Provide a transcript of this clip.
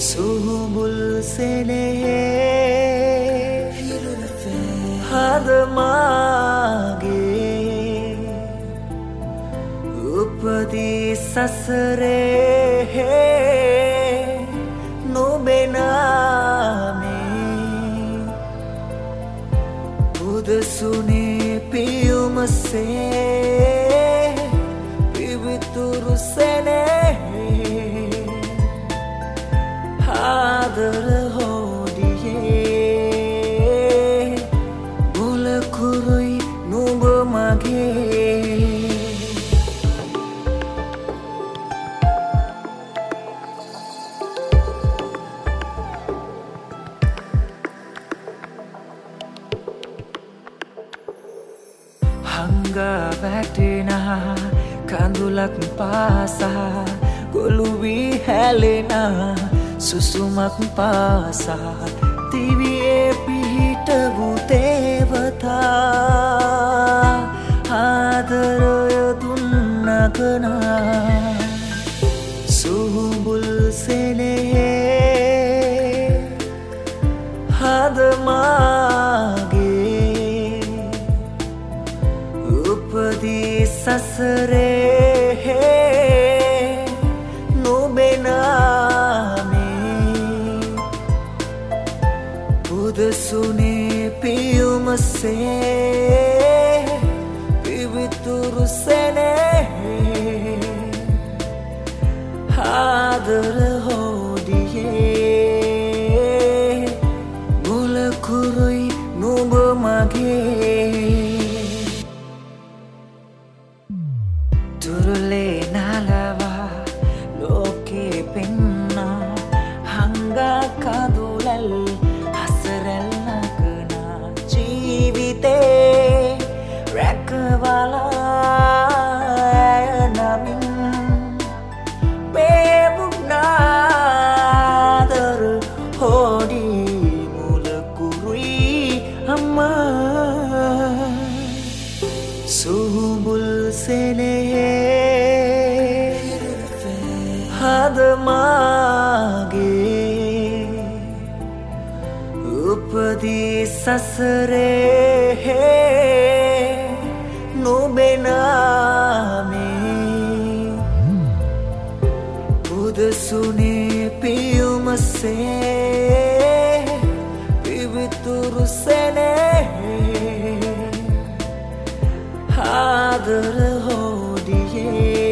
සුහුබුල් සෙනෙහේ හද මාගේ උපදී සසරේ නොබේ නාමේ පුදසුනේ පියුමසේ පිවිතුරු සෙනෙහේ ආදර හොදියේ මුලකුරුයි නුඹ මගේ හංගා වැටෙනා කඳුලක් පාසා ගොළු වී හැලෙනා සුසුමක් පාසා දිවියේ පිහිට වූ දේවතා ආදරය දුන්නකනා සුහුබුල් සෙනෙහේ හද මාගේ උපදී සසරේ නොබේ නාමේ පුදසුනේ පියුමසේ පිවිතුරු සෙනෙහේ ආදර හොදියේ මුලකුරුයි නුඹ මගේ දුරලේ නලවා ලෝකේ පෙන්නා හංගා කඳුලල් හසරැල් නගනා ජීවිතේ රැකවලා නමින් බේමුනාදර හොඩි මුලකුරුයි අම්මා සුහුබුල් සෙනෙහේ හද මාගේ උපදී සසරේ නොබේ නාමේ පුදසුනේ පියුමසේ පිවිතුරු සෙනෙහේ ආදර හොදියේ